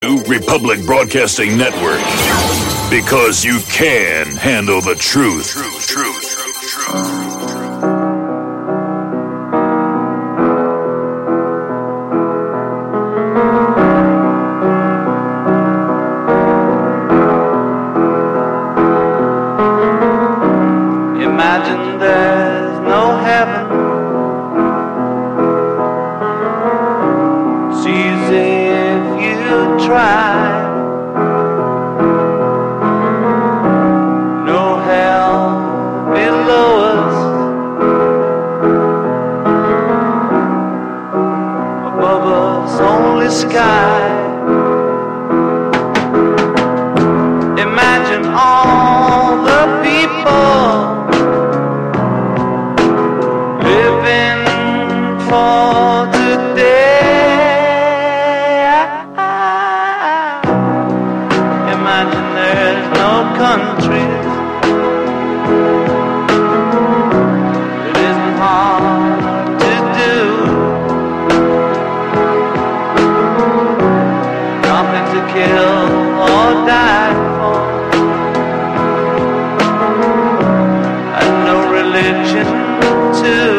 Republic Broadcasting Network. Because you can handle the truth. Imagine there's no heaven. It's easy if you try. No hell below us. Above us only sky. Imagine all the people living for today. Imagine there's no countries. It isn't hard to do. Nothing to kill or die for. And no religion too.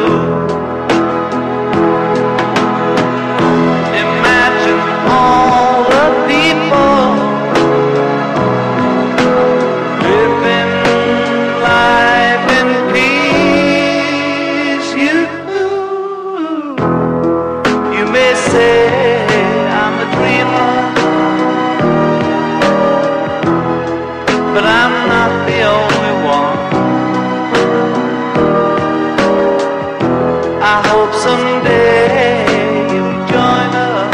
Imagine all the people living life in peace. You may say I'm a dreamer, but I'm not the only one. I hope someday you'll join us,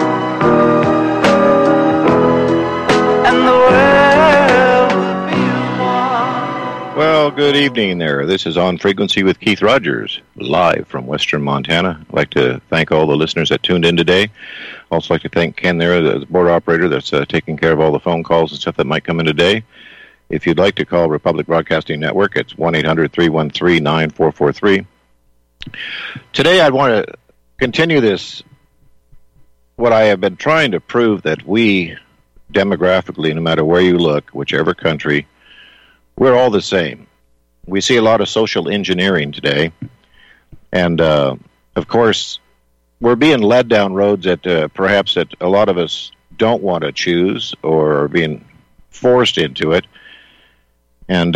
and the world will be as one. Well, good evening there. This is On Frequency with Keith Rogers, live from Western Montana. I'd like to thank all the listeners that tuned in today. Also like to thank Ken there, the board operator that's taking care of all the phone calls and stuff that might come in today. If you'd like to call Republic Broadcasting Network, it's 1-800-313-9443. Today I want to continue this, what I have been trying to prove, that we, demographically, no matter where you look, whichever country, we're all the same. We see a lot of social engineering today, and of course, we're being led down roads that perhaps that a lot of us don't want to choose, or are being forced into it. And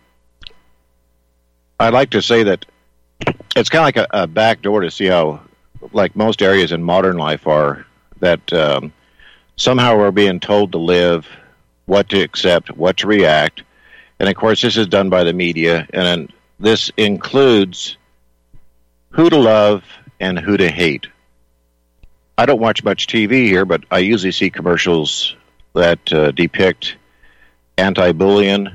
I'd like to say that it's kind of like a back door to see how, like most areas in modern life are, that somehow we're being told to live, what to accept, what to react. And of course, this is done by the media, and this includes who to love and who to hate. I don't watch much TV here, but I usually see commercials that depict anti-bullying,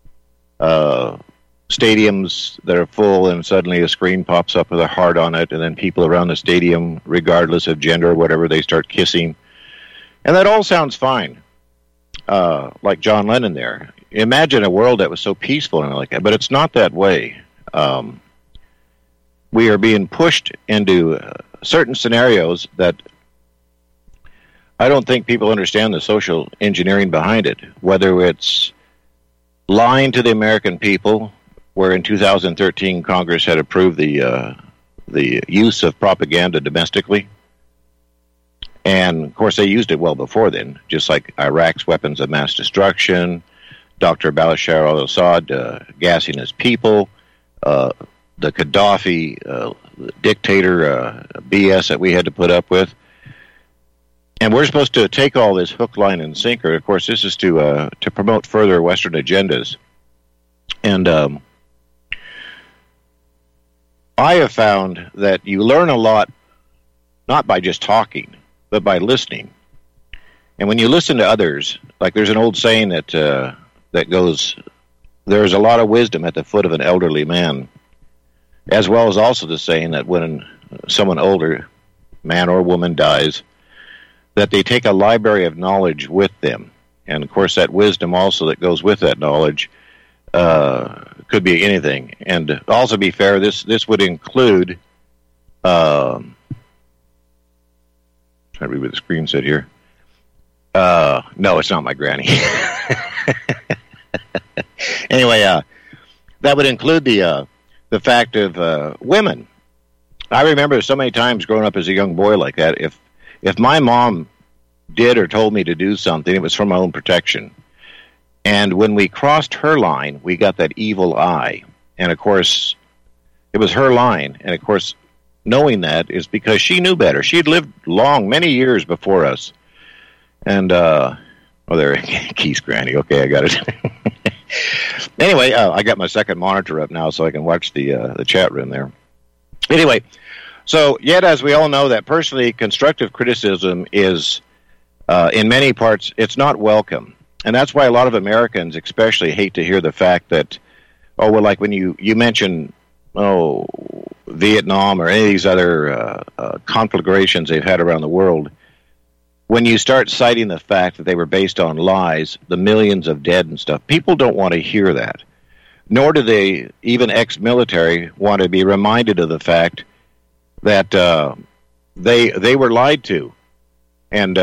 stadiums that are full and suddenly a screen pops up with a heart on it, and then people around the stadium, regardless of gender or whatever, they start kissing. And that all sounds fine, like John Lennon there. Imagine a world that was so peaceful and like that, but it's not that way. We are being pushed into certain scenarios that I don't think people understand the social engineering behind it, whether it's lying to the American people, where in 2013 Congress had approved the use of propaganda domestically. And, of course, they used it well before then, just like Iraq's weapons of mass destruction, Dr. Bashar al-Assad gassing his people, the Gaddafi dictator BS that we had to put up with. And we're supposed to take all this hook, line, and sinker. Of course, this is to promote further Western agendas. And I have found that you learn a lot, not by just talking, but by listening. And when you listen to others, like there's an old saying that that goes, there's a lot of wisdom at the foot of an elderly man, as well as also the saying that when someone older, man or woman, dies, that they take a library of knowledge with them. And, of course, that wisdom also that goes with that knowledge could be anything. And also, be fair, this would include... trying to read what the screen said here. No, it's not my granny. Anyway, that would include the fact of women. I remember so many times growing up as a young boy like that. If my mom did or told me to do something, it was for my own protection. And when we crossed her line, we got that evil eye. And of course, it was her line. And of course, knowing that is because she knew better. She had lived many years before us. And, there, Keith's granny. Okay, I got it. Anyway, I got my second monitor up now so I can watch the chat room there. Anyway, so yet as we all know that personally constructive criticism is, in many parts, it's not welcome. And that's why a lot of Americans especially hate to hear the fact that, like when you mention, Vietnam or any of these other conflagrations they've had around the world, when you start citing the fact that they were based on lies, the millions of dead and stuff, people don't want to hear that. Nor do they, even ex-military, want to be reminded of the fact that they were lied to. And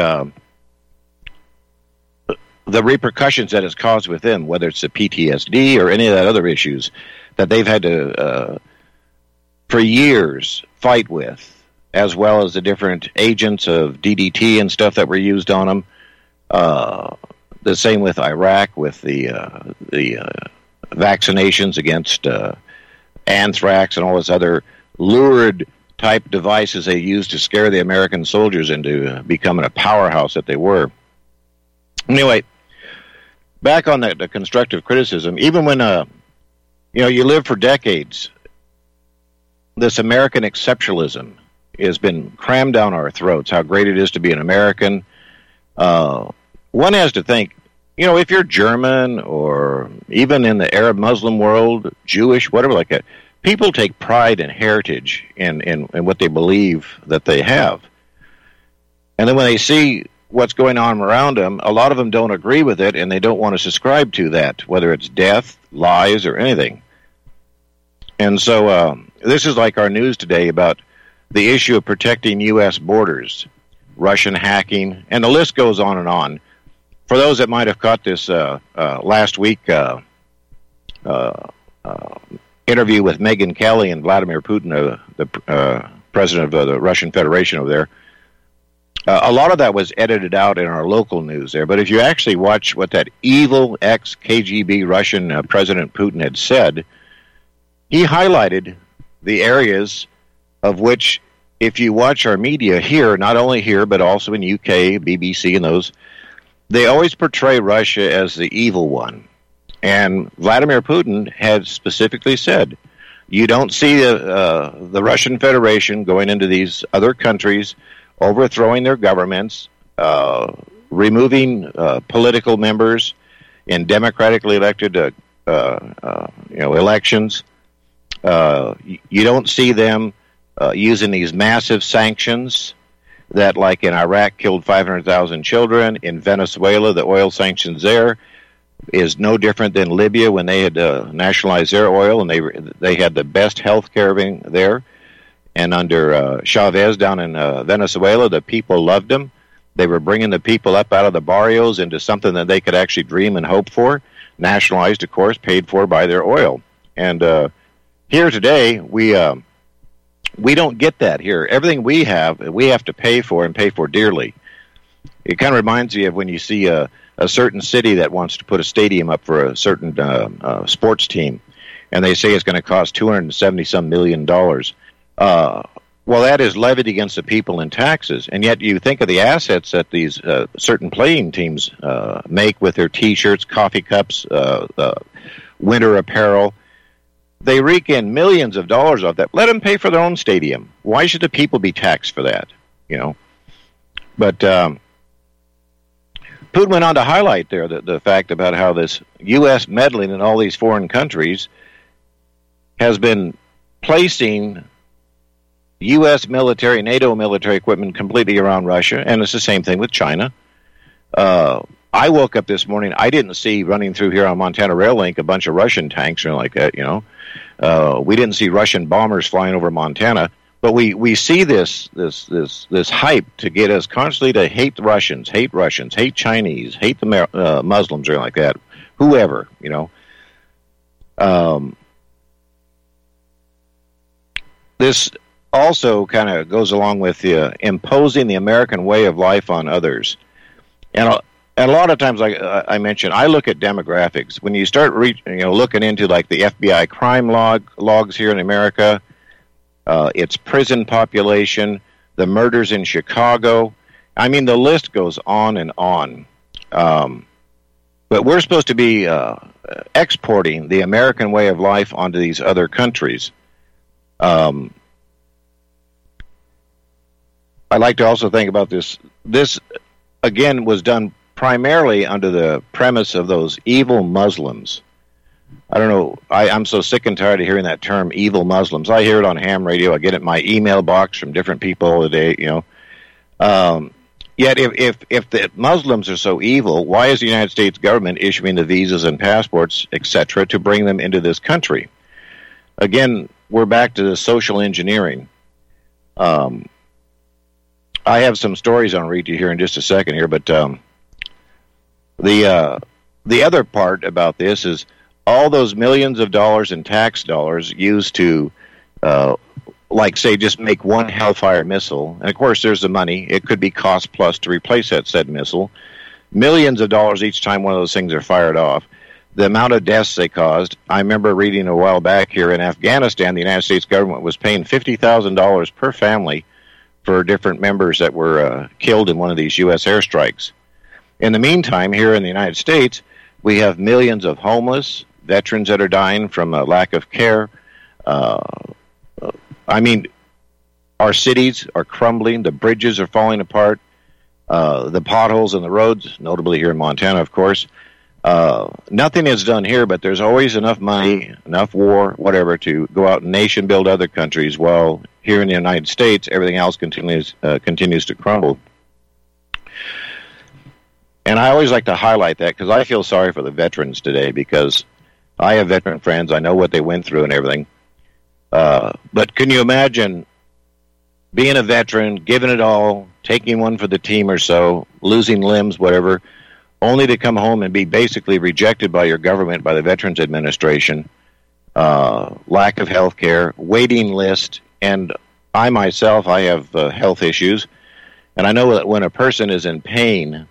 the repercussions that it's caused with them, whether it's the PTSD or any of that other issues that they've had to, for years, fight with, as well as the different agents of DDT and stuff that were used on them. The same with Iraq, with the vaccinations against anthrax and all this other lurid type devices they used to scare the American soldiers into becoming a powerhouse that they were. Anyway, back on the constructive criticism, even when you live for decades, this American exceptionalism has been crammed down our throats, how great it is to be an American. One has to think, if you're German or even in the Arab Muslim world, Jewish, whatever like that, people take pride in heritage in what they believe that they have. And then when they see what's going on around them, a lot of them don't agree with it, and they don't want to subscribe to that, whether it's death, lies, or anything. And so this is like our news today about the issue of protecting U.S. borders, Russian hacking, and the list goes on and on. For those that might have caught this last week interview with Megyn Kelly and Vladimir Putin, the president of the Russian Federation over there, a lot of that was edited out in our local news there. But if you actually watch what that evil ex-KGB Russian President Putin had said, he highlighted the areas of which, if you watch our media here, not only here, but also in UK, BBC and those, they always portray Russia as the evil one. And Vladimir Putin had specifically said, you don't see the Russian Federation going into these other countries, overthrowing their governments, removing political members in democratically elected elections. You don't see them using these massive sanctions that, like in Iraq, killed 500,000 children. In Venezuela, the oil sanctions there is no different than Libya when they had nationalized their oil, and they had the best health care there. And under Chavez down in Venezuela, the people loved him. They were bringing the people up out of the barrios into something that they could actually dream and hope for. Nationalized, of course, paid for by their oil. And here today, we don't get that here. Everything we have to pay for, and pay for dearly. It kind of reminds me of when you see a certain city that wants to put a stadium up for a certain sports team, and they say it's going to cost $270-some million. Well, that is levied against the people in taxes, and yet you think of the assets that these certain playing teams make with their T-shirts, coffee cups, winter apparel. They rake in millions of dollars off that. Let them pay for their own stadium. Why should the people be taxed for that? But Putin went on to highlight there the fact about how this U.S. meddling in all these foreign countries has been placing U.S. military, NATO military equipment completely around Russia, and it's the same thing with China. I woke up this morning, I didn't see running through here on Montana Rail Link a bunch of Russian tanks or like that, We didn't see Russian bombers flying over Montana. But we see this hype to get us constantly to hate the Russians, hate Chinese, hate the Muslims, or like that, whoever, you know. This also kind of goes along with imposing the American way of life on others, and a lot of times, like I mentioned, I look at demographics. When you start looking into like the FBI crime logs here in America. Its prison population, the murders in Chicago. I mean, the list goes on and on. But we're supposed to be exporting the American way of life onto these other countries. I like to also think about this. This, again, was done primarily under the premise of those evil Muslims. I don't know. I'm so sick and tired of hearing that term, evil Muslims. I hear it on ham radio. I get it in my email box from different people all the day, you know. Yet if the Muslims are so evil, why is the United States government issuing the visas and passports, etc., to bring them into this country? Again, we're back to the social engineering. I have some stories I'll read to you here in just a second here, but the other part about this is all those millions of dollars in tax dollars used to, like, say, just make one Hellfire missile. And, of course, there's the money. It could be cost plus to replace that said missile. Millions of dollars each time one of those things are fired off. The amount of deaths they caused. I remember reading a while back here in Afghanistan, the United States government was paying $50,000 per family for different members that were killed in one of these U.S. airstrikes. In the meantime, here in the United States, we have millions of homeless, veterans that are dying from a lack of care. I mean, our cities are crumbling. The bridges are falling apart. The potholes in the roads, notably here in Montana, of course. Nothing is done here, but there's always enough money, enough war, whatever, to go out and nation build other countries, while here in the United States, everything else continues to crumble. And I always like to highlight that because I feel sorry for the veterans today, because I have veteran friends. I know what they went through and everything. But can you imagine being a veteran, giving it all, taking one for the team or so, losing limbs, whatever, only to come home and be basically rejected by your government, by the Veterans Administration, lack of health care, waiting list, and I myself, I have health issues, and I know that when a person is in pain,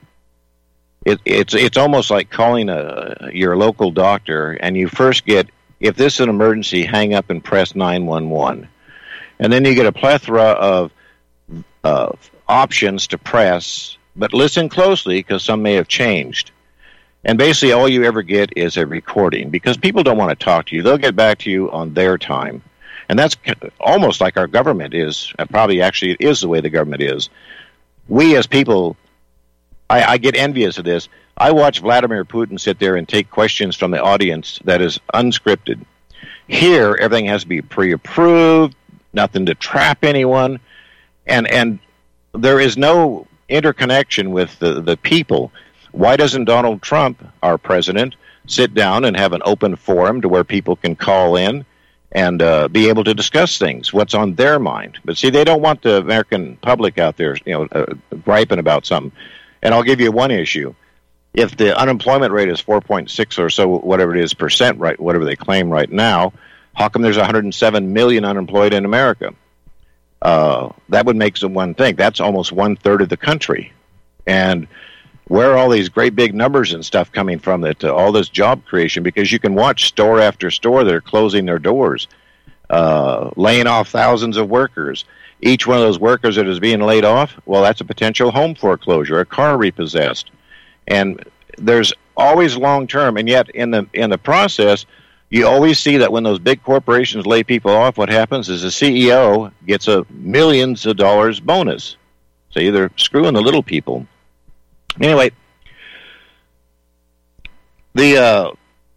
it's almost like calling your local doctor, and you first get, if this is an emergency, hang up and press 911. And then you get a plethora of options to press, but listen closely because some may have changed. And basically all you ever get is a recording, because people don't want to talk to you. They'll get back to you on their time. And that's almost like our government is, probably actually it is the way the government is. We as people, I get envious of this. I watch Vladimir Putin sit there and take questions from the audience that is unscripted. Here, everything has to be pre-approved, nothing to trap anyone, and there is no interconnection with the people. Why doesn't Donald Trump, our president, sit down and have an open forum to where people can call in and be able to discuss things, what's on their mind? But see, they don't want the American public out there, griping about something. And I'll give you one issue. If the unemployment rate is 4.6 or so, whatever it is, percent, right, whatever they claim right now, how come there's 107 million unemployed in America? That would make someone think that's almost 1/3 of the country. And where are all these great big numbers and stuff coming from, that all this job creation? Because you can watch store after store that are closing their doors, laying off thousands of workers. Each one of those workers that is being laid off, well, that's a potential home foreclosure, a car repossessed. And there's always long-term, and yet in the process, you always see that when those big corporations lay people off, what happens is the CEO gets a millions of dollars bonus. So they're screwing the little people. Anyway, the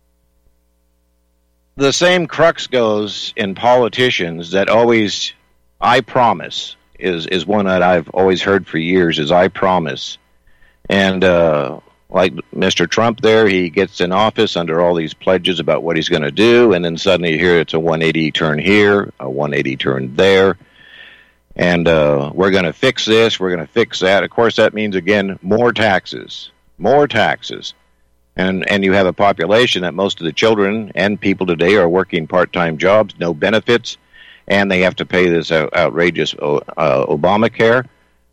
same crux goes in politicians that always, I promise, is one that I've always heard for years, is I promise. And like Mr. Trump there, he gets in office under all these pledges about what he's going to do, and then suddenly you hear it's a 180 turn here, a 180 turn there. And we're going to fix this, we're going to fix that. Of course, that means, again, more taxes. And you have a population that most of the children and people today are working part-time jobs, no benefits, and they have to pay this outrageous Obamacare,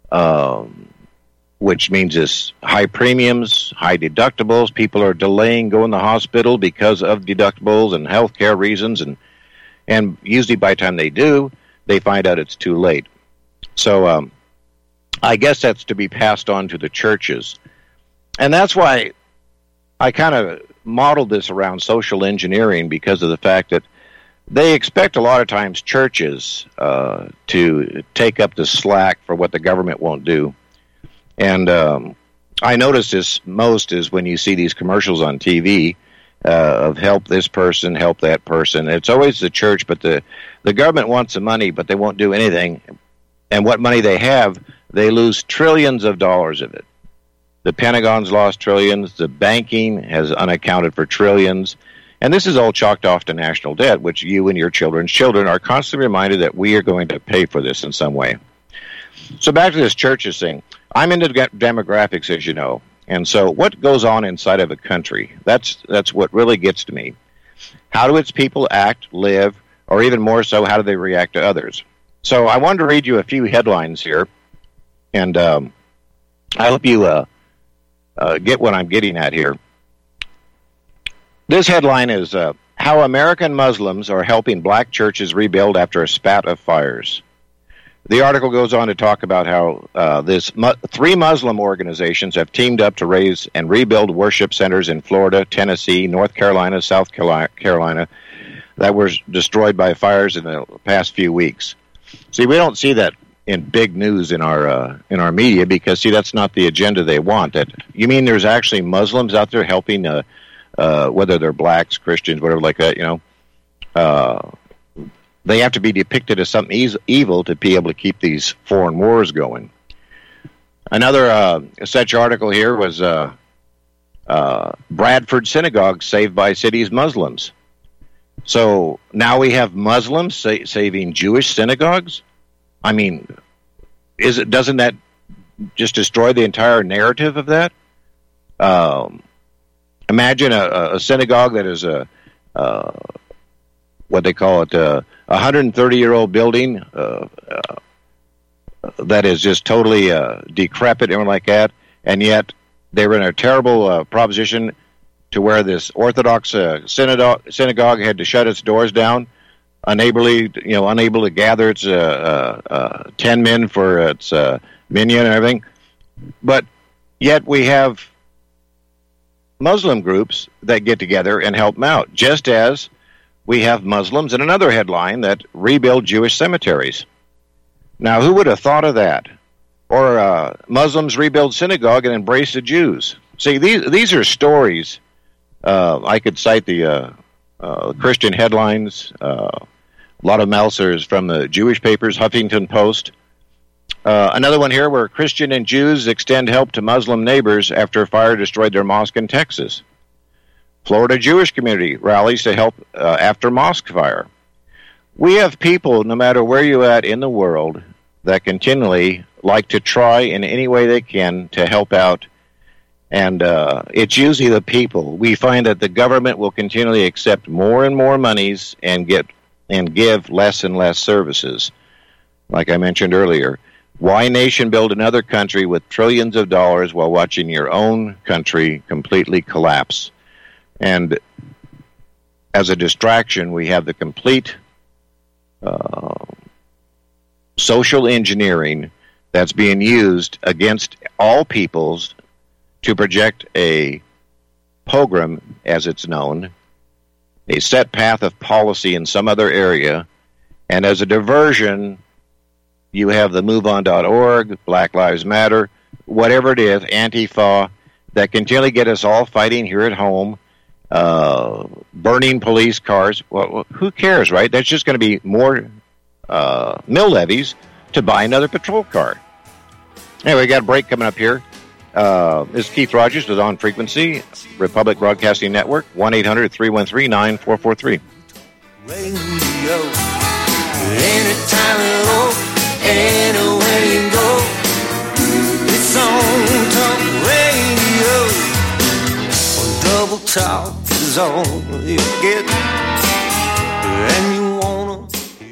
which means this high premiums, high deductibles. People are delaying going to the hospital because of deductibles and health care reasons, and usually by the time they do, they find out it's too late. So I guess that's to be passed on to the churches. And that's why I kind of modeled this around social engineering, because of the fact that they expect a lot of times churches to take up the slack for what the government won't do. And I notice this most is when you see these commercials on TV of help this person, help that person. It's always the church, but the government wants the money, but they won't do anything. And what money they have, they lose trillions of dollars of it. The Pentagon's lost trillions. The banking has unaccounted for trillions. And this is all chalked off to national debt, which you and your children's children are constantly reminded that we are going to pay for this in some way. So back to this churches thing. I'm into demographics, as you know. And so what goes on inside of a country, that's what really gets to me. How do its people act, live, or even more so, how do they react to others? So I wanted to read you a few headlines here. And I hope you get what I'm getting at here. This headline is How American Muslims Are Helping Black Churches Rebuild After a Spat of Fires. The article goes on to talk about how three Muslim organizations have teamed up to raise and rebuild worship centers in Florida, Tennessee, North Carolina, South Carolina that were destroyed by fires in the past few weeks. See, we don't see that in big news in our media, because see, that's not the agenda they want. That you mean there's actually Muslims out there helping, whether they're blacks, Christians, whatever like that. They have to be depicted as something evil to be able to keep these foreign wars going. Another such article here was Bradford Synagogue saved by city's Muslims. So now we have Muslims saving Jewish synagogues. I mean, doesn't that just destroy the entire narrative of that? Imagine a synagogue that is what they call it, 130-year-old building that is just totally decrepit, everything like that, and yet they were in a terrible proposition to where this Orthodox synagogue had to shut its doors down, unable to gather its 10 men for its minyan and everything. But yet we have Muslim groups that get together and help them out, just as we have Muslims in another headline that rebuild Jewish cemeteries. Now, who would have thought of that? Or Muslims rebuild synagogue and embrace the Jews. See, these are stories. I could cite the Christian headlines. A lot of them else is from the Jewish papers, Huffington Post. Another one here where Christian and Jews extend help to Muslim neighbors after a fire destroyed their mosque in Texas. Florida Jewish community rallies to help after mosque fire. We have people, no matter where you're at in the world, that continually like to try in any way they can to help out. And it's usually the people. We find that the government will continually accept more and more monies and give less and less services. Like I mentioned earlier, why nation build another country with trillions of dollars while watching your own country completely collapse? And as a distraction, we have the complete social engineering that's being used against all peoples to project a pogrom, as it's known, a set path of policy in some other area, and as a diversion, you have the MoveOn.org, Black Lives Matter, whatever it is, Antifa, that continually get us all fighting here at home, burning police cars. Well, who cares, right? That's just going to be more mill levies to buy another patrol car. Anyway, we got a break coming up here. This is Keith Rogers with On Frequency, Republic Broadcasting Network, 1-800-313-9443. Radio, anytime, hello, anywhere you go. It's on talk radio. Double talk is all you get, and you wanna.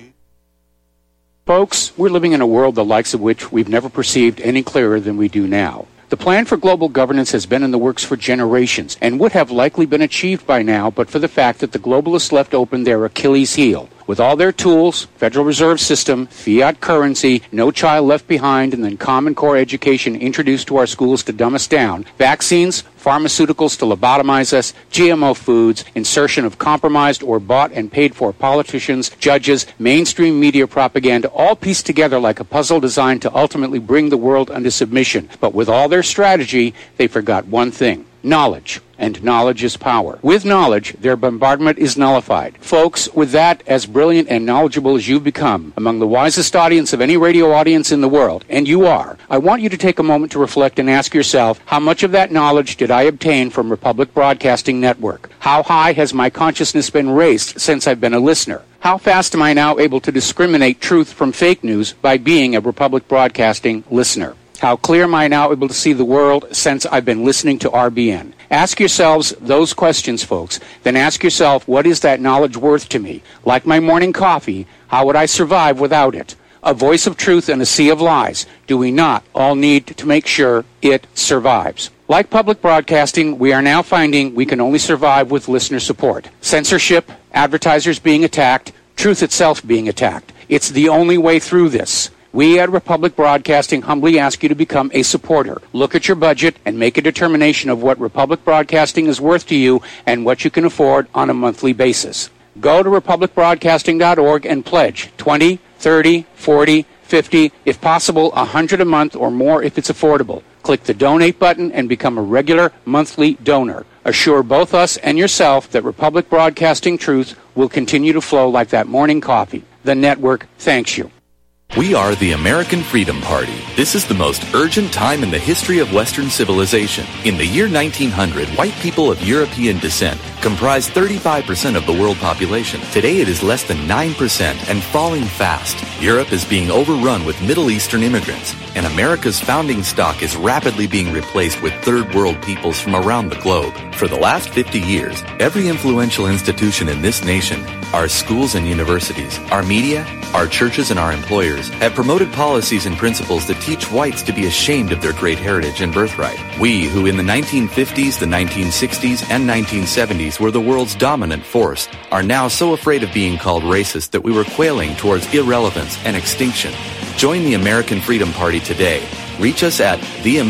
Folks, we're living in a world the likes of which we've never perceived any clearer than we do now. The plan for global governance has been in the works for generations and would have likely been achieved by now but for the fact that the globalists left open their Achilles heel. With all their tools, Federal Reserve System, fiat currency, no child left behind, and then Common Core education introduced to our schools to dumb us down, vaccines, pharmaceuticals to lobotomize us, GMO foods, insertion of compromised or bought and paid for politicians, judges, mainstream media propaganda, all pieced together like a puzzle designed to ultimately bring the world under submission. But with all their strategy, they forgot one thing: knowledge. And knowledge is power. With knowledge, their bombardment is nullified. Folks, with that, as brilliant and knowledgeable as you've become, among the wisest audience of any radio audience in the world, and you are, I want you to take a moment to reflect and ask yourself, how much of that knowledge did I obtain from Republic Broadcasting Network? How high has my consciousness been raised since I've been a listener? How fast am I now able to discriminate truth from fake news by being a Republic Broadcasting listener? How clear am I now able to see the world since I've been listening to RBN? Ask yourselves those questions, folks. Then ask yourself, what is that knowledge worth to me? Like my morning coffee, how would I survive without it? A voice of truth in a sea of lies. Do we not all need to make sure it survives? Like public broadcasting, we are now finding we can only survive with listener support. Censorship, advertisers being attacked, truth itself being attacked. It's the only way through this. We at Republic Broadcasting humbly ask you to become a supporter. Look at your budget and make a determination of what Republic Broadcasting is worth to you and what you can afford on a monthly basis. Go to republicbroadcasting.org and pledge $20, $30, $40, $50, if possible, $100 a month or more if it's affordable. Click the donate button and become a regular monthly donor. Assure both us and yourself that Republic Broadcasting truth will continue to flow like that morning coffee. The network thanks you. We are the American Freedom Party. This is the most urgent time in the history of Western civilization. In the year 1900, white people of European descent comprised 35% of the world population. Today it is less than 9% and falling fast. Europe is being overrun with Middle Eastern immigrants, and America's founding stock is rapidly being replaced with third world peoples from around the globe. For the last 50 years, every influential institution in this nation, our schools and universities, our media, our churches and our employers have promoted policies and principles that teach whites to be ashamed of their great heritage and birthright. We, who in the 1950s, the 1960s, and 1970s were the world's dominant force, are now so afraid of being called racist that we were quailing towards irrelevance and extinction. Join the American Freedom Party today. Reach us at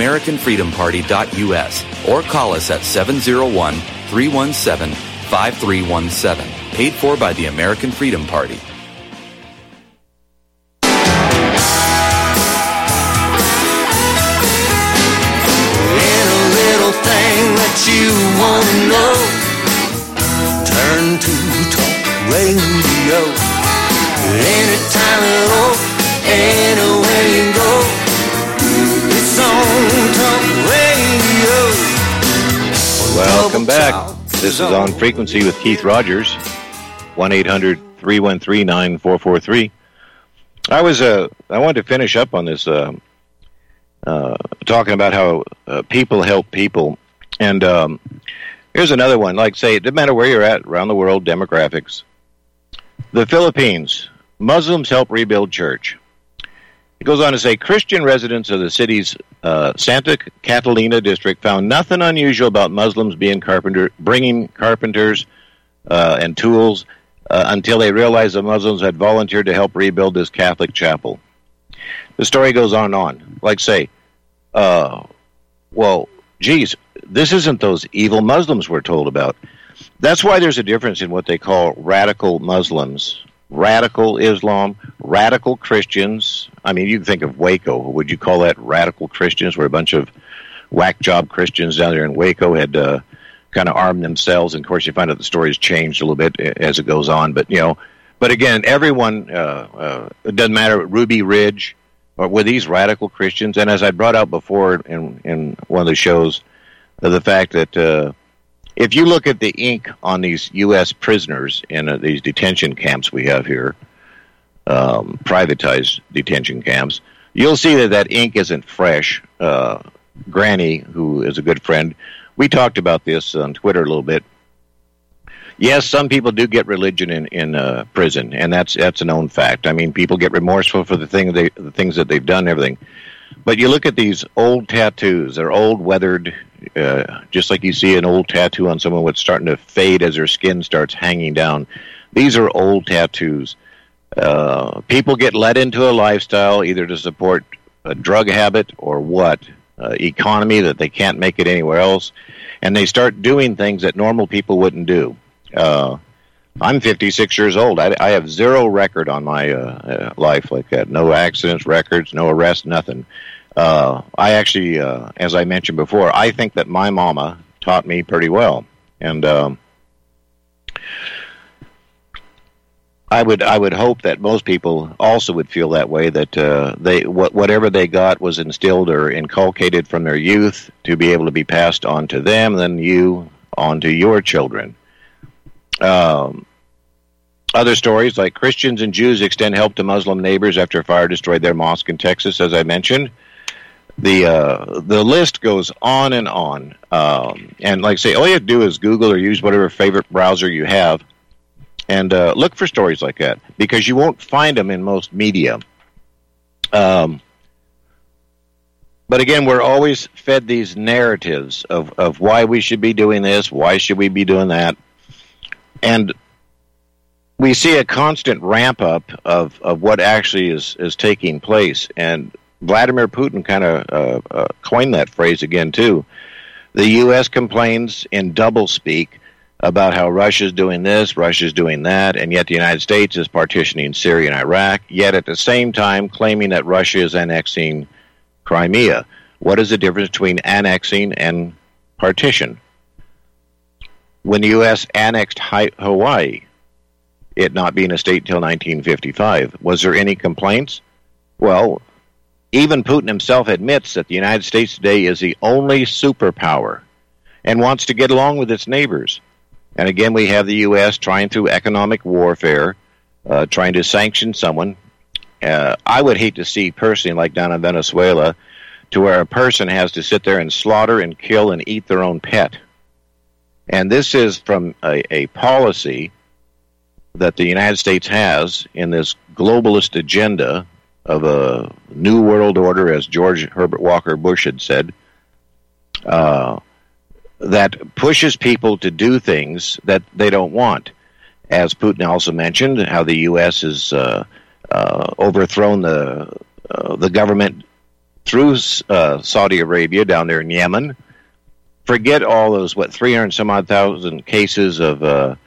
theamericanfreedomparty.us or call us at 701-317-5317. Paid for by the American Freedom Party. You want to know, turn to talk radio. Anytime at all, anywhere you go, it's on talk radio. Welcome back. This is On Frequency with Keith Rogers, 1-800-313-9443. I wanted to finish up on this, talking about how people help people. And here's another one. Like, say, it doesn't matter where you're at around the world, demographics. The Philippines, Muslims help rebuild church. It goes on to say, Christian residents of the city's Santa Catalina district found nothing unusual about Muslims bringing carpenters and tools until they realized the Muslims had volunteered to help rebuild this Catholic chapel. The story goes on and on. Like, say, well, geez, this isn't those evil Muslims we're told about. That's why there's a difference in what they call radical Muslims, radical Islam, radical Christians. I mean, you can think of Waco. Would you call that radical Christians, where a bunch of whack job Christians down there in Waco had kind of armed themselves? And, of course, you find out the story's changed a little bit as it goes on. But, you know, but again, everyone, it doesn't matter, Ruby Ridge, or were these radical Christians? And as I brought out before in one of the shows, the fact that if you look at the ink on these U.S. prisoners in these detention camps we have here, privatized detention camps, you'll see that ink isn't fresh. Granny, who is a good friend, we talked about this on Twitter a little bit. Yes, some people do get religion in prison, and that's a known fact. I mean, people get remorseful for the things that they've done and everything. But you look at these old tattoos, they're old, weathered, just like you see an old tattoo on someone that's starting to fade as their skin starts hanging down. These are old tattoos. People get led into a lifestyle either to support a drug habit or economy that they can't make it anywhere else, and they start doing things that normal people wouldn't do. I'm 56 years old. I have zero record on my life like that. No accidents, records, no arrests, nothing. I actually, as I mentioned before, I think that my mama taught me pretty well. And I would hope that most people also would feel that way, that whatever they got was instilled or inculcated from their youth to be able to be passed on to them, then you on to your children. Other stories like Christians and Jews extend help to Muslim neighbors after a fire destroyed their mosque in Texas, as I mentioned. The list goes on and on. And like I say, all you have to do is Google or use whatever favorite browser you have and look for stories like that, because you won't find them in most media. But again, we're always fed these narratives of why we should be doing this, why should we be doing that. And we see a constant ramp up of what actually is taking place. And Vladimir Putin kind of coined that phrase again, too. The U.S. complains in doublespeak about how Russia's doing this, Russia's doing that, and yet the United States is partitioning Syria and Iraq, yet at the same time claiming that Russia is annexing Crimea. What is the difference between annexing and partition? When the U.S. annexed Hawaii, it not being a state until 1955, was there any complaints? Well, even Putin himself admits that the United States today is the only superpower and wants to get along with its neighbors. And again, we have the U.S. trying through economic warfare, trying to sanction someone. I would hate to see personally, like down in Venezuela, to where a person has to sit there and slaughter and kill and eat their own pet. And this is from a policy that the United States has in this globalist agenda of a new world order, as George Herbert Walker Bush had said, that pushes people to do things that they don't want. As Putin also mentioned, how the U.S. has overthrown the government through Saudi Arabia down there in Yemen. Forget all those 300,000 cases of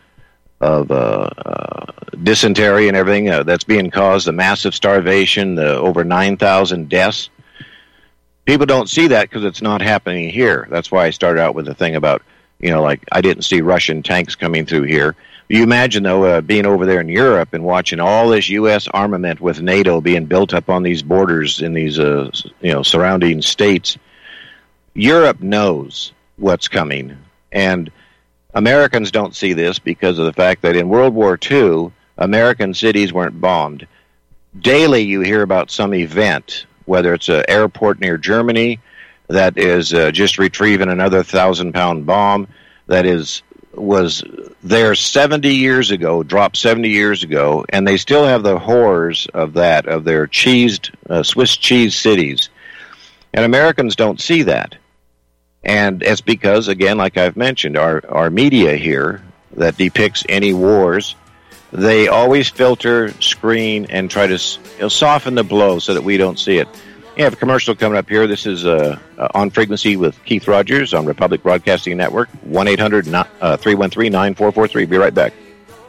dysentery and everything that's being caused, the massive starvation, the over 9,000 deaths. People don't see that because it's not happening here. That's why I started out with the thing about, like I didn't see Russian tanks coming through here. You imagine, though, being over there in Europe and watching all this U.S. armament with NATO being built up on these borders in these, surrounding states. Europe knows what's coming, and Americans don't see this because of the fact that in World War II, American cities weren't bombed. Daily you hear about some event, whether it's an airport near Germany that is just retrieving another 1,000-pound bomb that was there 70 years ago, dropped 70 years ago, and they still have the horrors of that, of their Swiss cheese cities. And Americans don't see that. And it's because, again, like I've mentioned, our media here that depicts any wars, they always filter, screen, and try to soften the blow so that we don't see it. You have a commercial coming up here. This is On Frequency with Keith Rogers on Republic Broadcasting Network, 1-800-313-9443. Be right back.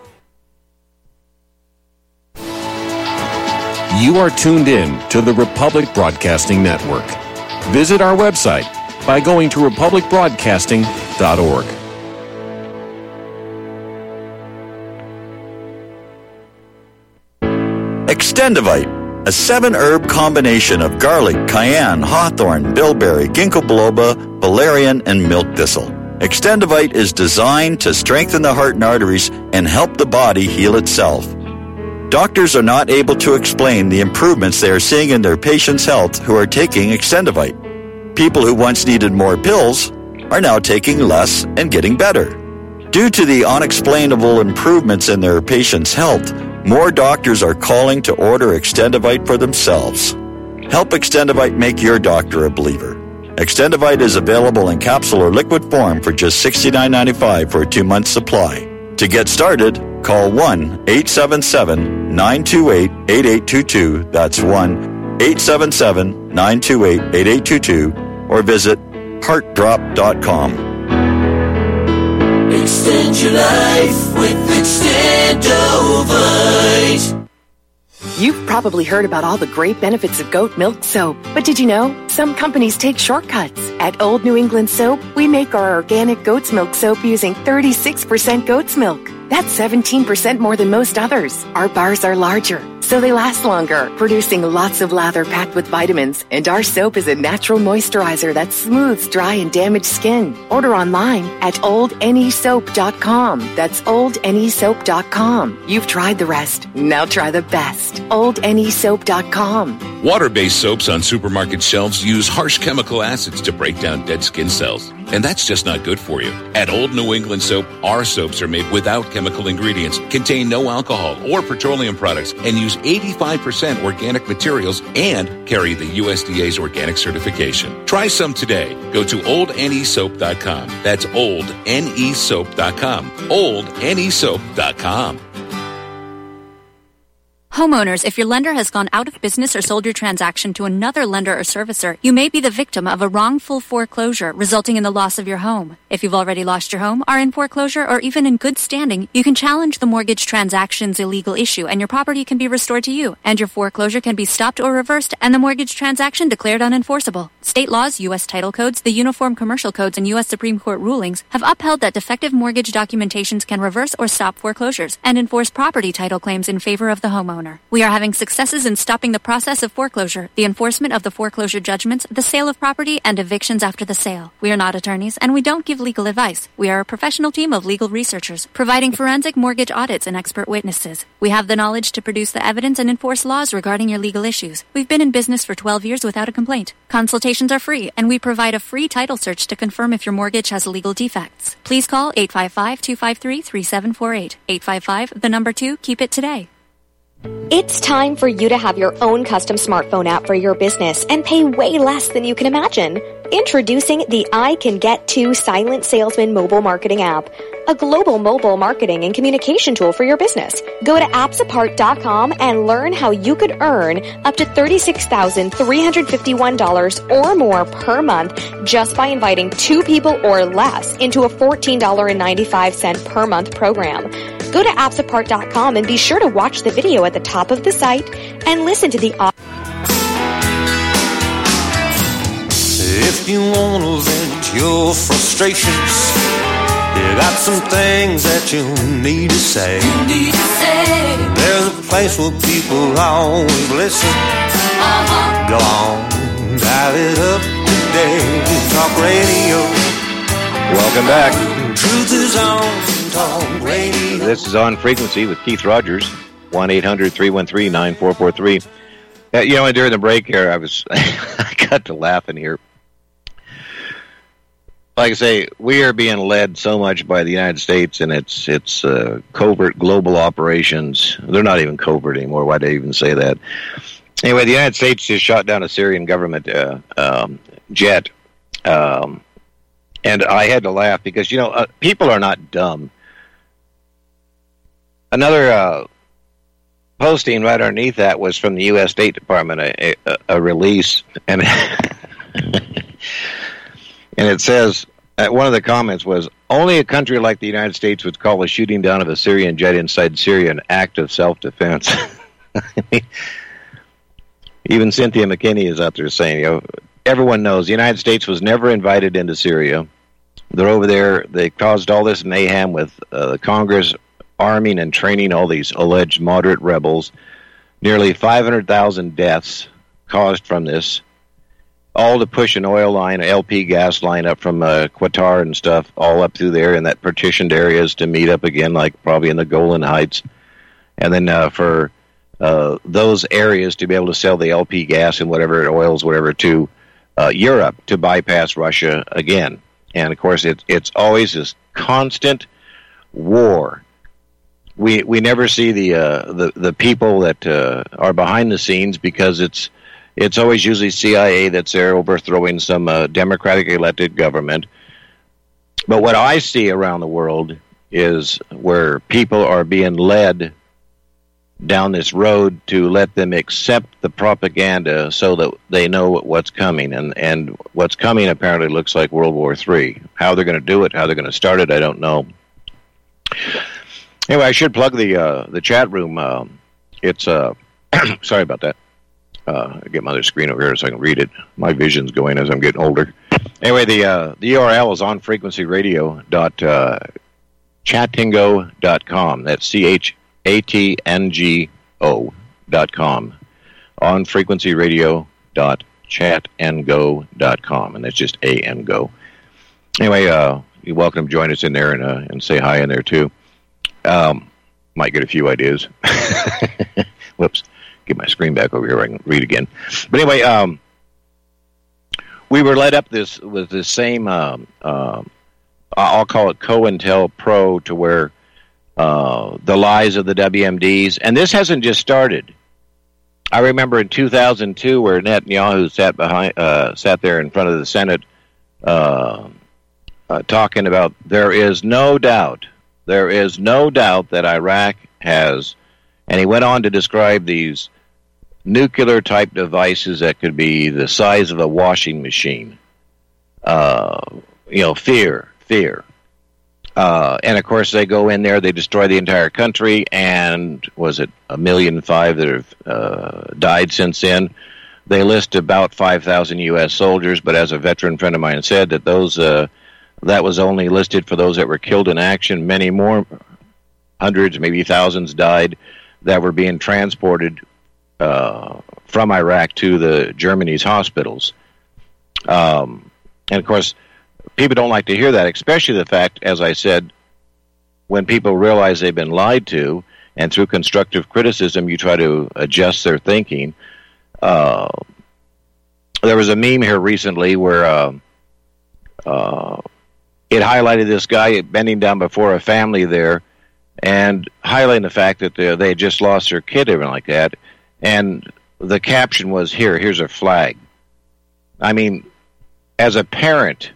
You are tuned in to the Republic Broadcasting Network. Visit our website by going to republicbroadcasting.org. Extendivite, a 7-herb combination of garlic, cayenne, hawthorn, bilberry, ginkgo biloba, valerian, and milk thistle. Extendivite is designed to strengthen the heart and arteries and help the body heal itself. Doctors are not able to explain the improvements they are seeing in their patients' health who are taking Extendivite. People who once needed more pills are now taking less and getting better. Due to the unexplainable improvements in their patients' health, more doctors are calling to order Extendivite for themselves. Help Extendivite make your doctor a believer. Extendivite is available in capsule or liquid form for just $69.95 for a 2-month supply. To get started, call 1-877-928-8822. That's 1-877-928-8822. Or visit heartdrop.com. Extend your life with Extendovite. You've probably heard about all the great benefits of goat milk soap, but did you know some companies take shortcuts? At Old New England Soap, we make our organic goat's milk soap using 36% goat's milk. That's 17% more than most others. Our bars are larger, so they last longer, producing lots of lather packed with vitamins. And our soap is a natural moisturizer that smooths dry and damaged skin. Order online at oldnesoap.com. That's oldnesoap.com. You've tried the rest. Now try the best. oldnesoap.com. Water-based soaps on supermarket shelves use harsh chemical acids to break down dead skin cells. And that's just not good for you. At Old New England Soap, our soaps are made without chemical ingredients, contain no alcohol or petroleum products, and use 85% organic materials and carry the USDA's organic certification. Try some today. Go to oldnesoap.com. That's oldnesoap.com. oldnesoap.com. Homeowners, if your lender has gone out of business or sold your transaction to another lender or servicer, you may be the victim of a wrongful foreclosure resulting in the loss of your home. If you've already lost your home, are in foreclosure, or even in good standing, you can challenge the mortgage transaction's illegal issue and your property can be restored to you, and your foreclosure can be stopped or reversed and the mortgage transaction declared unenforceable. State laws, U.S. title codes, the Uniform Commercial Codes, and U.S. Supreme Court rulings have upheld that defective mortgage documentations can reverse or stop foreclosures and enforce property title claims in favor of the homeowner. We are having successes in stopping the process of foreclosure, the enforcement of the foreclosure judgments, the sale of property, and evictions after the sale. We are not attorneys, and we don't give legal advice. We are a professional team of legal researchers, providing forensic mortgage audits and expert witnesses. We have the knowledge to produce the evidence and enforce laws regarding your legal issues. We've been in business for 12 years without a complaint. Consultations are free, and we provide a free title search to confirm if your mortgage has legal defects. Please call 855-253-3748. 855, the number 2, keep it today. It's time for you to have your own custom smartphone app for your business and pay way less than you can imagine. Introducing the I Can Get To Silent Salesman mobile marketing app, a global mobile marketing and communication tool for your business. Go to appsapart.com and learn how you could earn up to $36,351 or more per month just by inviting 2 people or less into a $14.95 per month program. Go to appsapart.com and be sure to watch the video at the top of the site and listen to the If you want to vent your frustrations, you got some things that you need to say. There's a place where people always listen. Go on, dial it up today. Talk radio. Welcome back. Truth is on Talk Radio. This is On Frequency with Keith Rogers, 1-800-313-9443. During the break here, I got to laughing here. Like I say, we are being led so much by the United States and its covert global operations. They're not even covert anymore. Why do they even say that? Anyway, the United States just shot down a Syrian government jet. And I had to laugh because, people are not dumb. Another posting right underneath that was from the U.S. State Department, a release, and and it says, one of the comments was, only a country like the United States would call a shooting down of a Syrian jet inside Syria an act of self-defense. Even Cynthia McKinney is out there saying, everyone knows the United States was never invited into Syria. They're over there. They caused all this mayhem with the Congress arming and training all these alleged moderate rebels. Nearly 500,000 deaths caused from this. All to push an oil line, an LP gas line up from Qatar and stuff, all up through there in that partitioned areas to meet up again, like probably in the Golan Heights. And then for those areas to be able to sell the LP gas and whatever, oils, whatever, to Europe to bypass Russia again. And, of course, it's always this constant war. We never see the people that are behind the scenes, because it's always usually CIA that's there overthrowing some democratic elected government. But what I see around the world is where people are being led down this road to let them accept the propaganda so that they know what's coming. And what's coming apparently looks like World War III. How they're going to do it, how they're going to start it, I don't know. Anyway, I should plug the chat room. It's sorry about that. I'll get my other screen over here so I can read it. My vision's going as I'm getting older. Anyway, the URL is onfrequencyradio.chatango.com. That's CHATNGO.com. onfrequencyradio.chatango.com. And that's just A-N-Go. Anyway, you're welcome to join us in there and say hi in there too. Might get a few ideas. Whoops. Get my screen back over here where I can read again. But anyway, we were led up with this same, I'll call it COINTELPRO, to where the lies of the WMDs, and this hasn't just started. I remember in 2002 where Netanyahu sat there in front of the Senate talking about there is no doubt that Iraq has, and he went on to describe these nuclear-type devices that could be the size of a washing machine. Fear. And, of course, they go in there, they destroy the entire country, and was it 1.5 million that have died since then? They list about 5,000 U.S. soldiers, but as a veteran friend of mine said, that those that was only listed for those that were killed in action. Many more, hundreds, maybe thousands, died that were being transported from Iraq to the Germany's hospitals. And, of course, people don't like to hear that, especially the fact, as I said, when people realize they've been lied to, and through constructive criticism you try to adjust their thinking. There was a meme here recently where it highlighted this guy bending down before a family there and highlighting the fact that they had just lost their kid or like that. And the caption was, here's a flag. I mean, as a parent,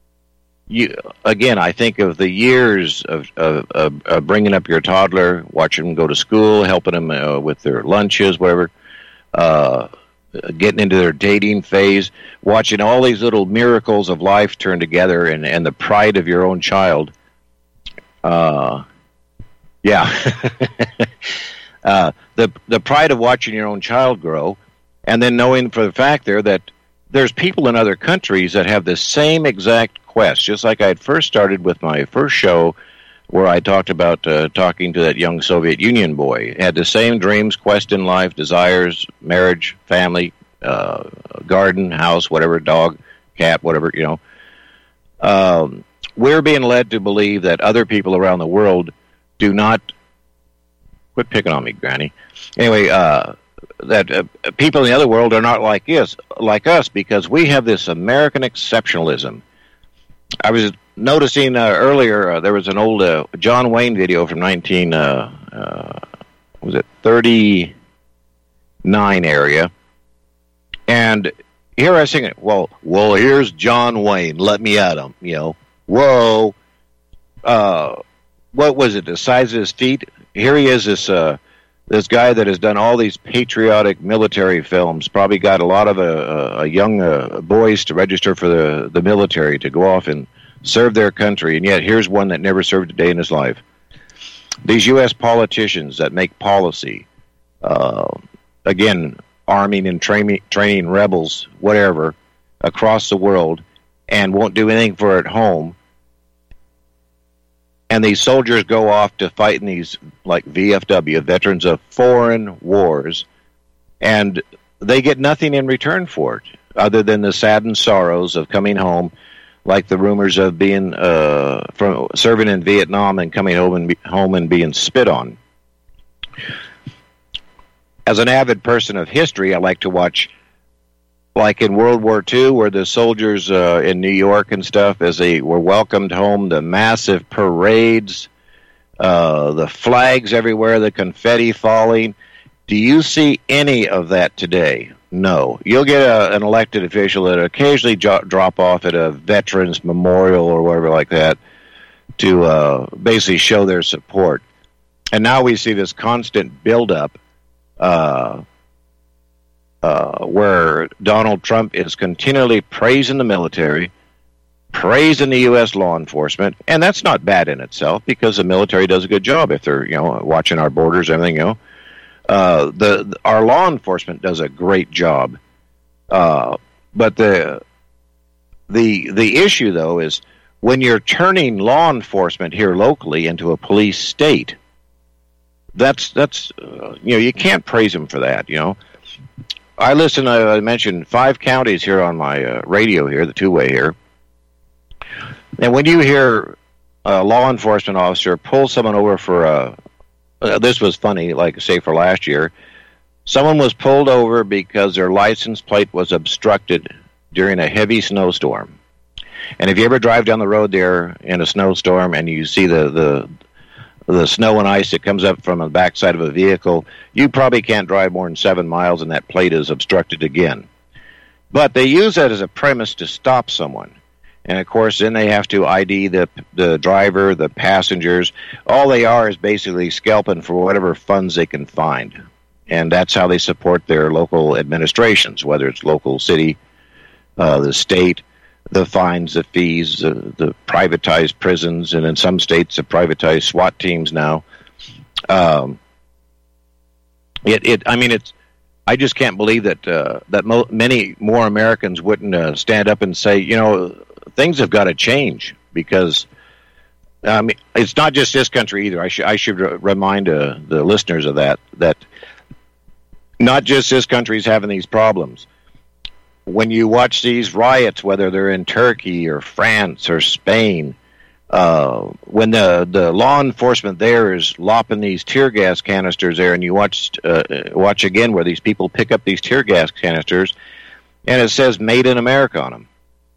I think of the years of bringing up your toddler, watching them go to school, helping them with their lunches, whatever, getting into their dating phase, watching all these little miracles of life turn together, and the pride of your own child. The pride of watching your own child grow, and then knowing for the fact that there's people in other countries that have the same exact quest, just like I had first started with my first show where I talked about talking to that young Soviet Union boy. He had the same dreams, quest in life, desires, marriage, family, garden, house, whatever, dog, cat, whatever, We're being led to believe that other people around the world do not... Quit picking on me, Granny. Anyway, that people in the other world are not like us, because we have this American exceptionalism. I was noticing earlier there was an old John Wayne video from 1939 area, and here I was thinking, well, here's John Wayne. Let me at him, Whoa, what was it? The size of his feet? Here he is, this guy that has done all these patriotic military films, probably got a lot of young boys to register for the military to go off and serve their country, and yet here's one that never served a day in his life. These U.S. politicians that make policy, again, arming and training rebels, whatever, across the world, and won't do anything for it at home. And these soldiers go off to fight in these, like VFW, Veterans of Foreign Wars, and they get nothing in return for it, other than the saddened sorrows of coming home, like the rumors of being from serving in Vietnam and coming home and being spit on. as an avid person of history, I like to watch, like in World War II, where the soldiers in New York and stuff, as they were welcomed home, the massive parades, the flags everywhere, the confetti falling. Do you see any of that today? No. You'll get an elected official that occasionally drop off at a veterans memorial or whatever like that to basically show their support. And now we see this constant buildup where Donald Trump is continually praising the military, praising the U.S. law enforcement, and that's not bad in itself because the military does a good job if they're watching our borders, everything. Our law enforcement does a great job, but the issue though is when you're turning law enforcement here locally into a police state. That's you can't praise them for that. I listen. I mentioned 5 counties here on my radio here, the two-way here, and when you hear a law enforcement officer pull someone over for this was funny, like say for last year, someone was pulled over because their license plate was obstructed during a heavy snowstorm. And if you ever drive down the road there in a snowstorm and you see the snow and ice that comes up from the backside of a vehicle, you probably can't drive more than 7 miles and that plate is obstructed again. But they use that as a premise to stop someone. And, of course, then they have to ID the driver, the passengers. All they are is basically scalping for whatever funds they can find. And that's how they support their local administrations, whether it's local city, the state, the fines, the fees, the privatized prisons, and in some states, the privatized SWAT teams now. I just can't believe that many more Americans wouldn't stand up and say, things have got to change because it's not just this country either. I should remind the listeners of that not just this country is having these problems. When you watch these riots, whether they're in Turkey or France or Spain, when the law enforcement there is lopping these tear gas canisters there, and you watch again where these people pick up these tear gas canisters, and it says "Made in America" on them.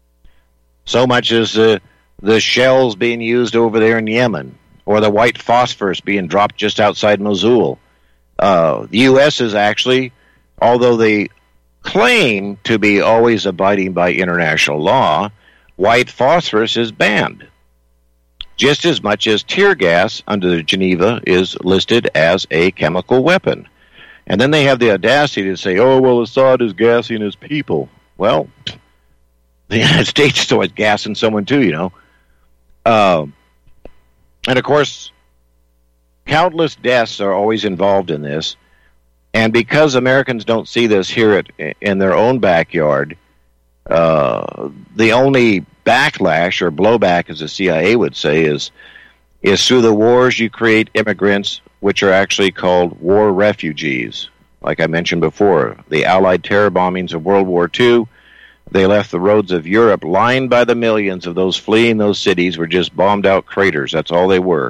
So much as the shells being used over there in Yemen, or the white phosphorus being dropped just outside Mosul. The U.S. is actually, although they claim to be always abiding by international law, white phosphorus is banned. Just as much as tear gas under Geneva is listed as a chemical weapon. And then they have the audacity to say, oh, well, Assad is gassing his people. Well, the United States is always gassing someone too, And of course, countless deaths are always involved in this. And because Americans don't see this here in their own backyard, the only backlash or blowback, as the CIA would say, is through the wars you create immigrants, which are actually called war refugees. Like I mentioned before, the Allied terror bombings of World War II, they left the roads of Europe lined by the millions of those fleeing those cities were just bombed out craters. That's all they were.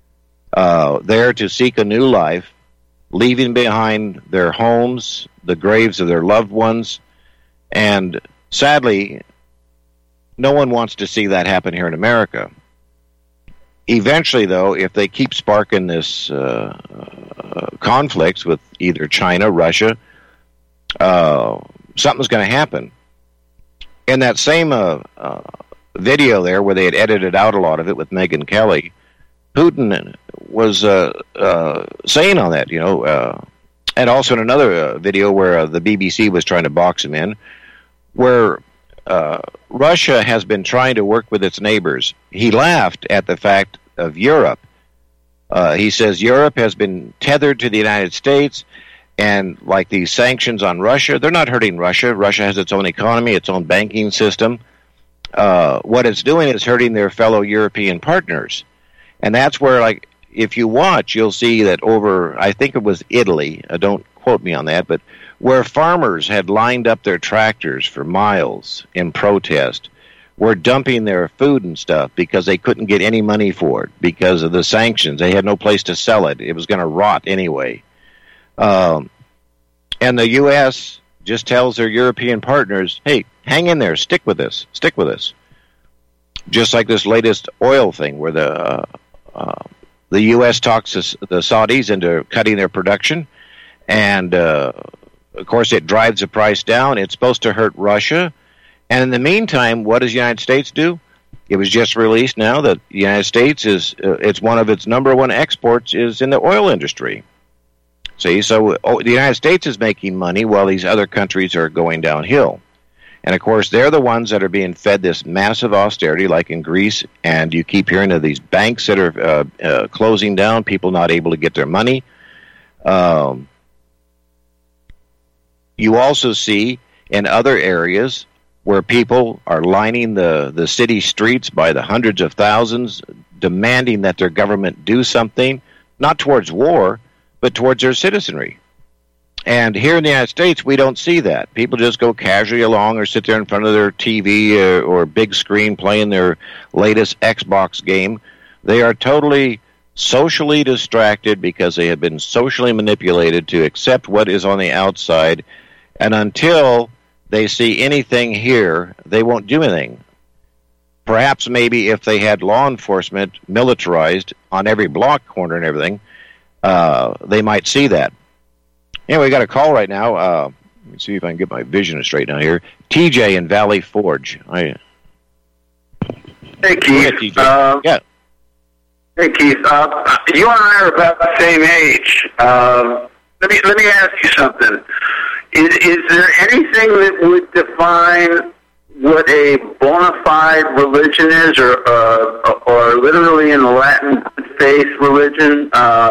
There to seek a new life, leaving behind their homes, the graves of their loved ones, and sadly, no one wants to see that happen here in America. Eventually, though, if they keep sparking this conflicts with either China, Russia, something's going to happen. In that same video there, where they had edited out a lot of it with Megyn Kelly, Putin was saying on that, and also in another video where the BBC was trying to box him in, where Russia has been trying to work with its neighbors. He laughed at the fact of Europe. He says Europe has been tethered to the United States, and like these sanctions on Russia, they're not hurting Russia. Russia has its own economy, its own banking system. What it's doing is hurting their fellow European partners. And that's where, like, if you watch, you'll see that over, I think it was Italy, don't quote me on that, but where farmers had lined up their tractors for miles in protest, were dumping their food and stuff because they couldn't get any money for it because of the sanctions. They had no place to sell it. It was going to rot anyway. And the U.S. just tells their European partners, hey, hang in there, stick with this. Just like this latest oil thing where the U.S. talks the Saudis into cutting their production, and of course it drives the price down. It's supposed to hurt Russia. And in the meantime, what does the United States do? It was just released now that the United States it's one of its number one exports is in the oil industry. See, so the United States is making money while these other countries are going downhill. And, of course, they're the ones that are being fed this massive austerity, like in Greece, and you keep hearing of these banks that are closing down, people not able to get their money. You also see in other areas where people are lining the city streets by the hundreds of thousands, demanding that their government do something, not towards war, but towards their citizenry. And here in the United States, we don't see that. People just go casually along or sit there in front of their TV or big screen playing their latest Xbox game. They are totally socially distracted because they have been socially manipulated to accept what is on the outside. And until they see anything here, they won't do anything. Perhaps maybe if they had law enforcement militarized on every block corner and everything, they might see that. Anyway, we got a call right now. Let me see if I can get my vision straight now here. TJ in Valley Forge. Hey, Keith. Yeah. Hey, Keith. You and I are about the same age. Let me ask you something. Is there anything that would define what a bona fide religion is, or literally in the Latin faith religion?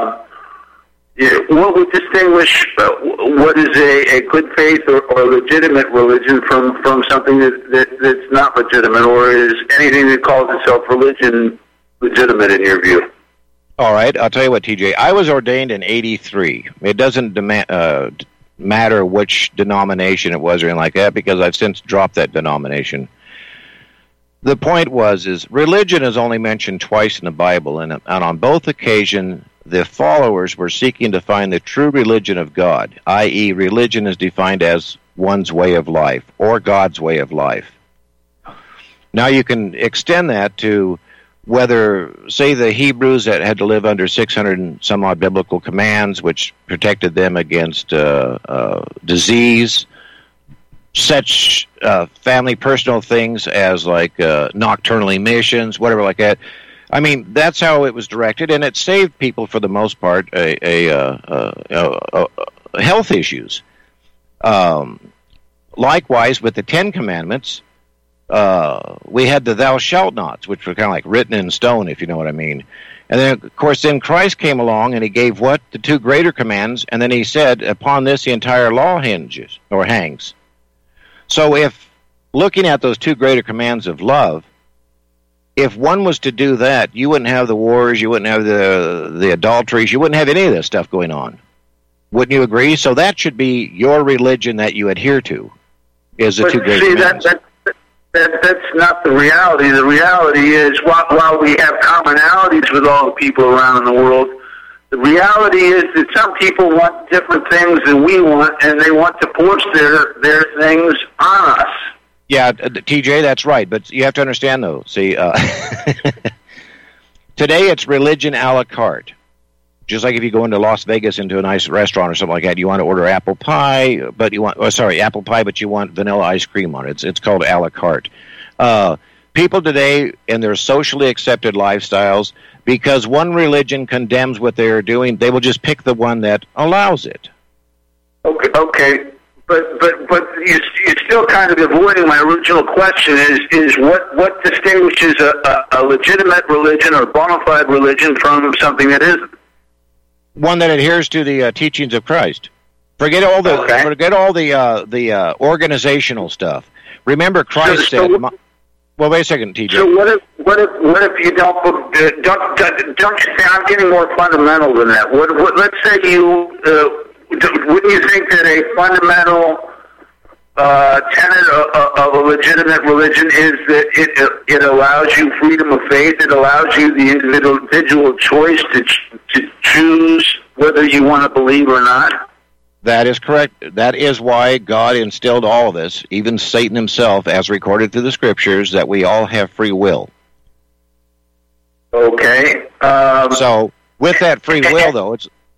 What would distinguish what is a good faith or legitimate religion from something that's not legitimate, or is anything that calls itself religion legitimate in your view? All right, I'll tell you what, TJ. I was ordained in '83. It doesn't matter which denomination it was or anything like that, because I've since dropped that denomination. The point is religion is only mentioned twice in the Bible, and on both occasions, the followers were seeking to find the true religion of God, i.e., religion is defined as one's way of life or God's way of life. Now you can extend that to whether, say, the Hebrews that had to live under 600 and some odd biblical commands, which protected them against disease, such family personal things as like nocturnal emissions, whatever like that. I mean, that's how it was directed, and it saved people for the most part health issues. Likewise, with the Ten Commandments, we had the thou shalt nots, which were kind of like written in stone, if you know what I mean. And then, of course, then Christ came along, and he gave what? The two greater commands, and then he said, upon this the entire law hinges, or hangs. So if, looking at those two greater commands of love, if one was to do that, you wouldn't have the wars, you wouldn't have the adulteries, you wouldn't have any of this stuff going on. Wouldn't you agree? So that should be your religion that you adhere to, is the two great commandments. That's not the reality. The reality is, while we have commonalities with all the people around in the world, the reality is that some people want different things than we want, and they want to force their things on us. Yeah, TJ, that's right. But you have to understand, though. See, today it's religion a la carte. Just like if you go into Las Vegas into a nice restaurant or something like that, you want to order apple pie, but you want but you want vanilla ice cream on it. It's called a la carte. People today, in their socially accepted lifestyles, because one religion condemns what they are doing, they will just pick the one that allows it. Okay. But you're still kind of avoiding my original question, is what distinguishes a legitimate religion or bona fide religion from something that isn't? One that adheres to the teachings of Christ. Forget all the organizational stuff. Remember, Christ said. Well, wait a second, TJ. So what if you don't you say, I'm getting more fundamental than that? Let's say you. Wouldn't you think that a fundamental tenet of a legitimate religion is that it allows you freedom of faith, it allows you the individual choice to choose whether you want to believe or not? That is correct. That is why God instilled all of this, even Satan himself, as recorded through the Scriptures, that we all have free will. Okay. So with that free will, though,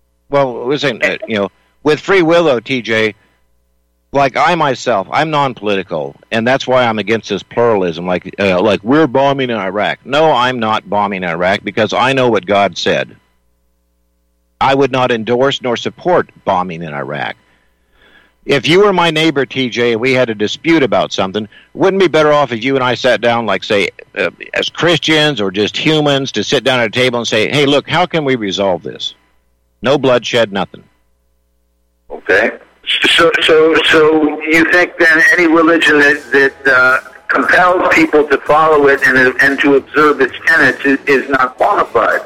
with free will, though, TJ, like I myself, I'm non-political, and that's why I'm against this pluralism. Like we're bombing in Iraq. No, I'm not bombing Iraq because I know what God said. I would not endorse nor support bombing in Iraq. If you were my neighbor, TJ, and we had a dispute about something, wouldn't it be better off if you and I sat down, like, say, as Christians or just humans, to sit down at a table and say, hey, look, how can we resolve this? No bloodshed, nothing. Okay. So you think then any religion that compels people to follow it and to observe its tenets is not qualified?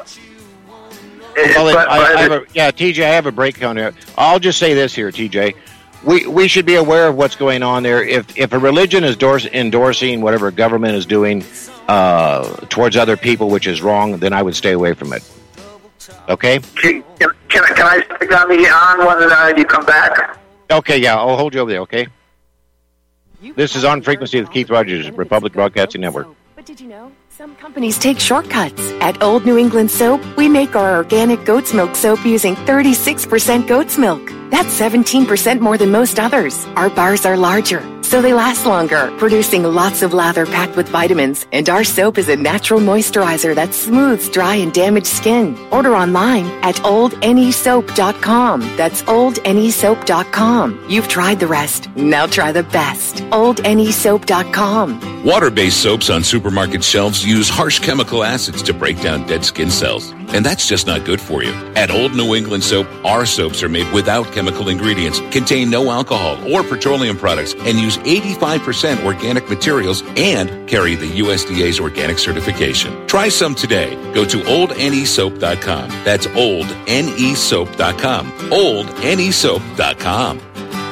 TJ, I have a breakdown here. I'll just say this here, TJ. We should be aware of what's going on there. If a religion is endorsing whatever government is doing towards other people, which is wrong, then I would stay away from it. Okay? Can I stick on when you come back? Okay, yeah, I'll hold you over there, okay? This is On Frequency with Keith Rogers, Republic Broadcasting Network. But did you know? Some companies take shortcuts. At Old New England Soap, we make our organic goat's milk soap using 36% goat's milk. That's 17% more than most others. Our bars are larger, so they last longer, producing lots of lather packed with vitamins. And our soap is a natural moisturizer that smooths dry and damaged skin. Order online at oldnesoap.com. That's oldnesoap.com. You've tried the rest. Now try the best. oldnesoap.com. Water-based soaps on supermarket shelves use harsh chemical acids to break down dead skin cells. And that's just not good for you. At Old New England Soap, our soaps are made without chemical ingredients, contain no alcohol or petroleum products, and use 85% organic materials and carry the USDA's organic certification. Try some today. Go to oldnesoap.com. That's oldnesoap.com. oldnesoap.com.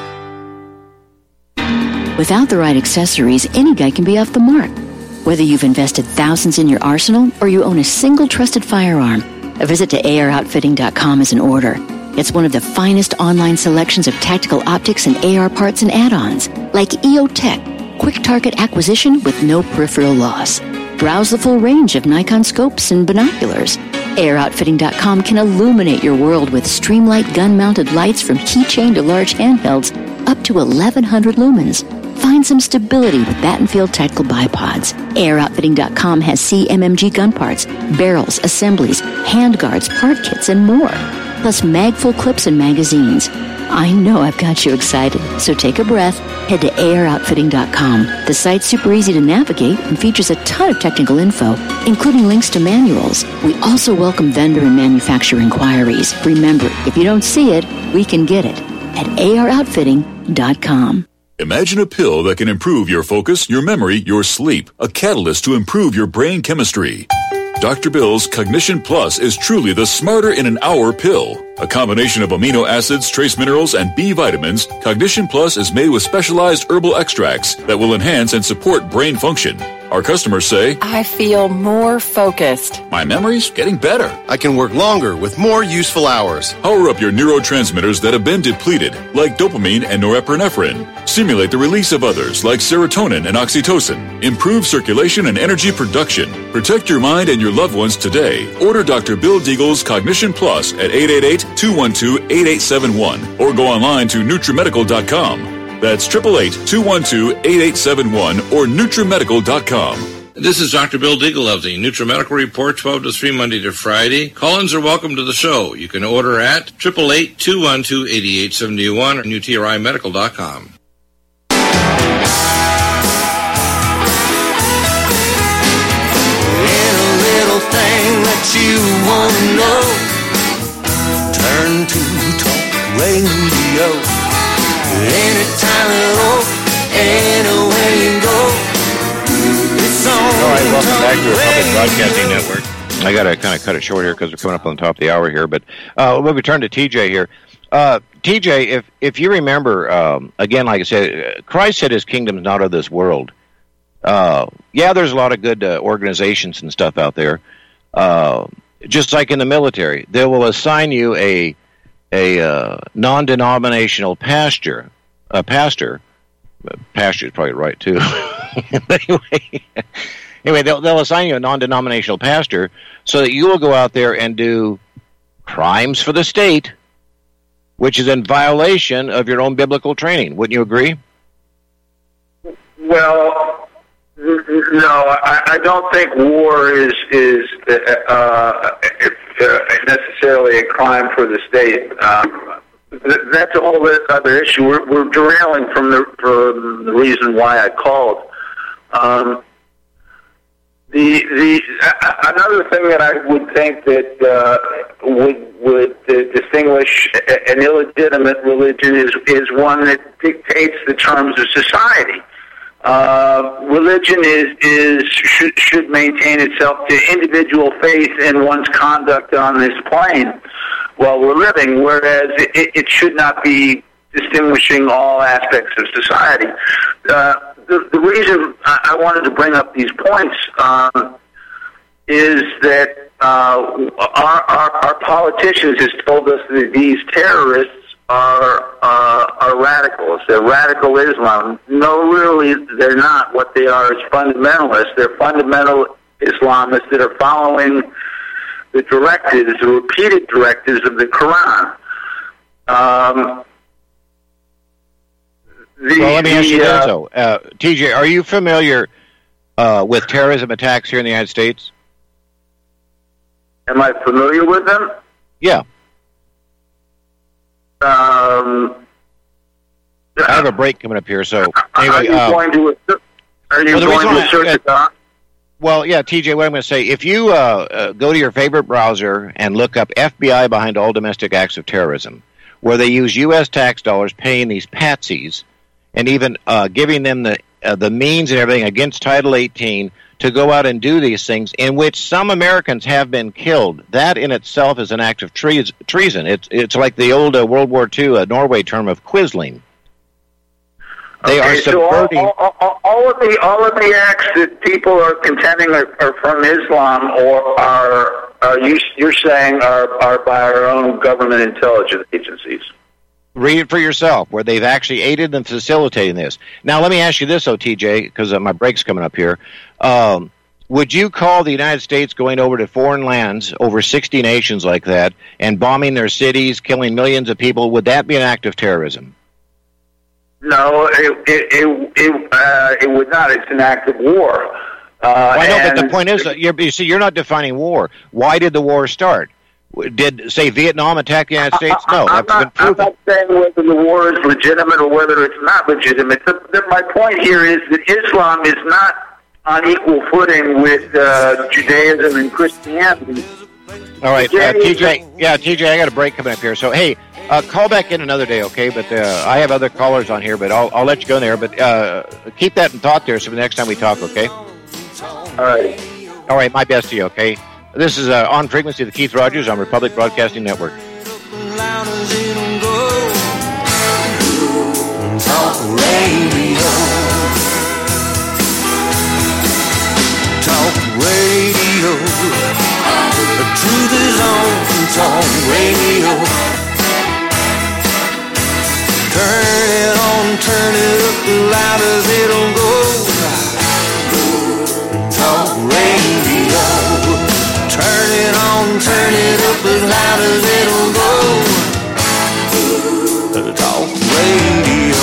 Without the right accessories, any guy can be off the mark. Whether you've invested thousands in your arsenal or you own a single trusted firearm, a visit to AROutfitting.com is in order. It's one of the finest online selections of tactical optics and AR parts and add-ons, like EOTech, quick target acquisition with no peripheral loss. Browse the full range of Nikon scopes and binoculars. AROutfitting.com can illuminate your world with Streamlight gun-mounted lights from keychain to large handhelds, up to 1,100 lumens. Find some stability with Battenfield Tactical Bipods. AirOutfitting.com has CMMG gun parts, barrels, assemblies, handguards, part kits, and more. Plus mag-full clips and magazines. I know I've got you excited, so take a breath. Head to AirOutfitting.com. The site's super easy to navigate and features a ton of technical info, including links to manuals. We also welcome vendor and manufacturer inquiries. Remember, if you don't see it, we can get it at AirOutfitting.com. Imagine a pill that can improve your focus, your memory, your sleep. A catalyst to improve your brain chemistry. Dr. Bill's Cognition Plus is truly the smarter in an hour pill. A combination of amino acids, trace minerals, and B vitamins, Cognition Plus is made with specialized herbal extracts that will enhance and support brain function. Our customers say, I feel more focused. My memory's getting better. I can work longer with more useful hours. Power up your neurotransmitters that have been depleted, like dopamine and norepinephrine. Stimulate the release of others, like serotonin and oxytocin. Improve circulation and energy production. Protect your mind and your loved ones today. Order Dr. Bill Deagle's Cognition Plus at 888-212-8871 or go online to NutriMedical.com. That's 888-212-8871 or NutriMedical.com. This is Dr. Bill Deagle of the NutriMedical Report, 12 to 3, Monday to Friday. Call-ins are welcome to the show. You can order at 888-212-8871 or NutriMedical.com. Any little thing that you want to know, turn to Talk Radio. Anytime at all, anywhere you go. All right, welcome back to Republic Broadcasting Network. I got to kind of cut it short here because we're coming up on the top of the hour here, but we'll return to TJ here. TJ, if you remember, again, like I said, Christ said his kingdom is not of this world. Yeah, there's a lot of good organizations and stuff out there. Just like in the military, they will assign you a a non-denominational pastor is probably right too. But anyway, they'll assign you a non-denominational pastor so that you will go out there and do crimes for the state, which is in violation of your own biblical training. Wouldn't you agree? Well, no, I don't think war is necessarily a crime for the state. That's a whole other issue. We're derailing from the reason why I called. Another thing that I would think that would distinguish an illegitimate religion is one that dictates the terms of society. Religion should maintain itself to individual faith in one's conduct on this plane while we're living, whereas it should not be distinguishing all aspects of society. The reason I wanted to bring up these points is that our politicians has told us that these terrorists are radicals. They're radical Islam. No, really, they're not. What they are is fundamentalists. They're fundamental Islamists that are following the repeated directives of the Quran. Well, let me ask you this, though. TJ, are you familiar with terrorism attacks here in the United States? Am I familiar with them? Yeah. I have a break coming up here, so anyway. Are you going to assert the God? Well, yeah, TJ, what I'm going to say, if you go to your favorite browser and look up FBI behind all domestic acts of terrorism, where they use U.S. tax dollars paying these patsies and even giving them the means and everything against Title 18 to go out and do these things, in which some Americans have been killed. That in itself is an act of treason. It's like the old World War II Norway term of quisling. They are subverting. So all of the acts that people are contending are from Islam, or are you're saying are by our own government intelligence agencies? Read it for yourself, where they've actually aided and facilitating this. Now, let me ask you this, TJ, because my break's coming up here. Would you call the United States going over to foreign lands, over 60 nations like that, and bombing their cities, killing millions of people, would that be an act of terrorism? No, it would not. It's an act of war. I know, but the point is, you see, you're not defining war. Why did the war start? Did, say, Vietnam attack the United States? No, that's been proven. I'm not saying whether the war is legitimate or whether it's not legitimate. My point here is that Islam is not on equal footing with Judaism and Christianity. All right, TJ. Yeah, TJ, I got a break coming up here. So, hey, call back in another day, okay? But I have other callers on here, but I'll let you go there. But keep that in thought there, so the next time we talk, okay? All right. All right, my best to you, okay? This is On Frequency with Keith Rogers on Republic Broadcasting Network. Talk radio. Talk radio. The truth is on Talk radio. Turn it on, turn it up, loud as it'll go. Talk radio. Turn it on, turn it up, as loud as it'll go. Talk radio.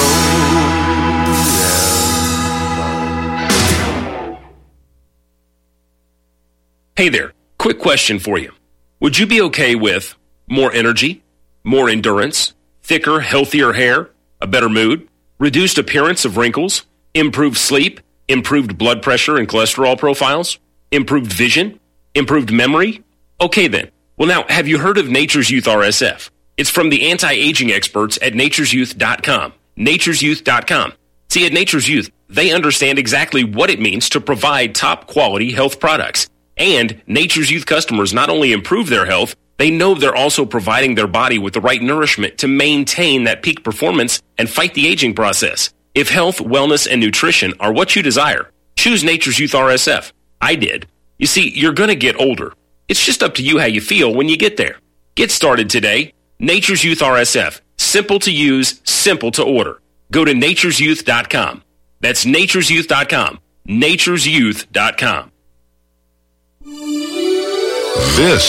Hey there, quick question for you. Would you be okay with more energy, more endurance, thicker, healthier hair, a better mood, reduced appearance of wrinkles, improved sleep, improved blood pressure and cholesterol profiles, improved vision, improved memory? Okay then. Well now, have you heard of Nature's Youth RSF? It's from the anti-aging experts at nature'syouth.com. Nature'syouth.com. See, at Nature's Youth, they understand exactly what it means to provide top quality health products. And Nature's Youth customers not only improve their health, they know they're also providing their body with the right nourishment to maintain that peak performance and fight the aging process. If health, wellness, and nutrition are what you desire, choose Nature's Youth RSF. I did. You see, you're going to get older. It's just up to you how you feel when you get there. Get started today. Nature's Youth RSF. Simple to use, simple to order. Go to naturesyouth.com. That's naturesyouth.com. naturesyouth.com. This